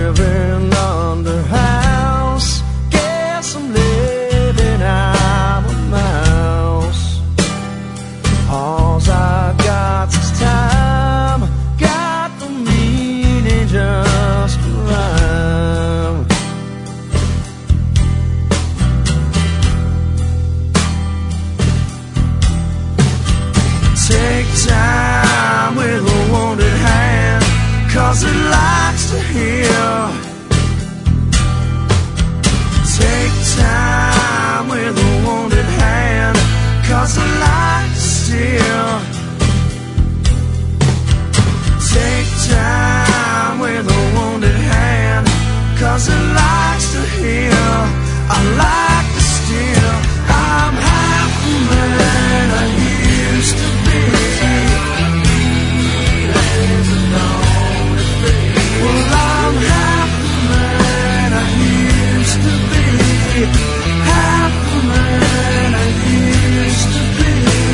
living under house. Guess I'm living out a mouse. All I got's is time. Got the meaning just to rhyme. Take time with a wounded hand, 'cause it likes to heal. Take time with a wounded hand, 'cause it likes to steal. Take time with a wounded hand, 'cause it likes to heal. I like to steal. I'm half the man I used to be. Well, I'm half the man I used to be. Half the man I used to be.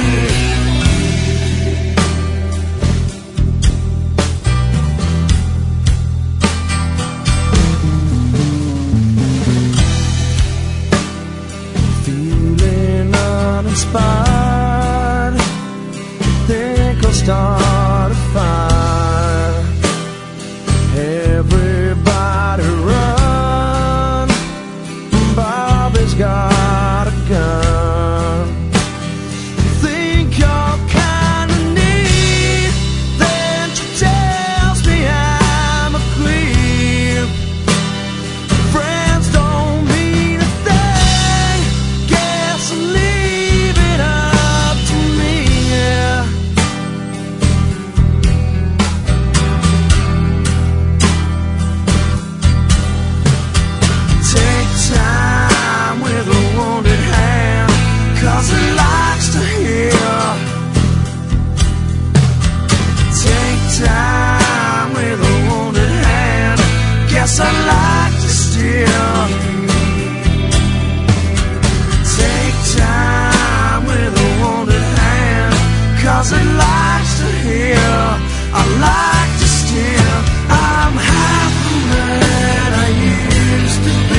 Feeling uninspired, think I'll start a fire. Everybody run, Bobby's got a gun. Think you're kinda neat, then she tells me I'm a creep. Friends don't mean a thing, guess I'm leaving up to me, yeah. Take time with a wounded hand, 'cause it likes to heal. Take time with a wounded hand, guess I like to steal. Take time with a wounded hand, 'cause it likes to heal. I like to steal. I'm half the man I used to be.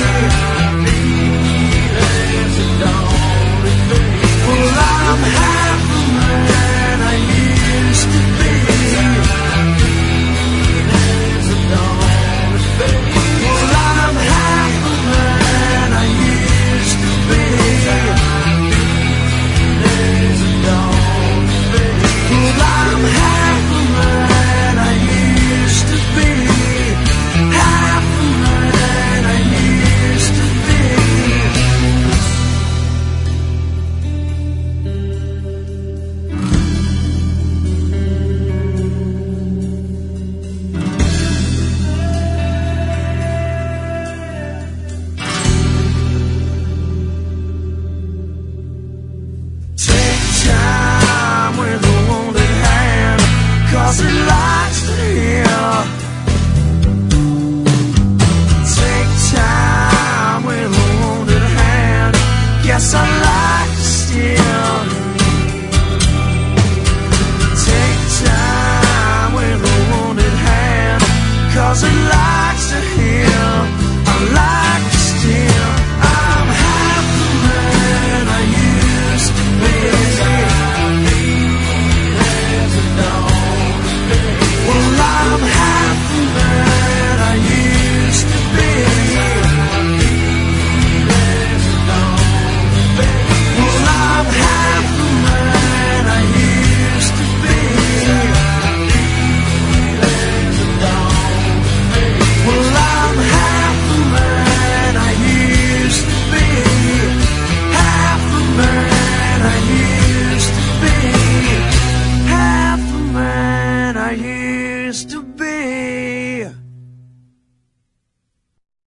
Well, I'm half the man I used to be. Well, I'm half the man I used to be. Well, I'm half the man I used to be. Half the man I used to be. Take time with a wounded hand, 'cause it likes to heal. Take time with a wounded hand, guess I like to steal. Take time with a wounded hand, 'cause it likes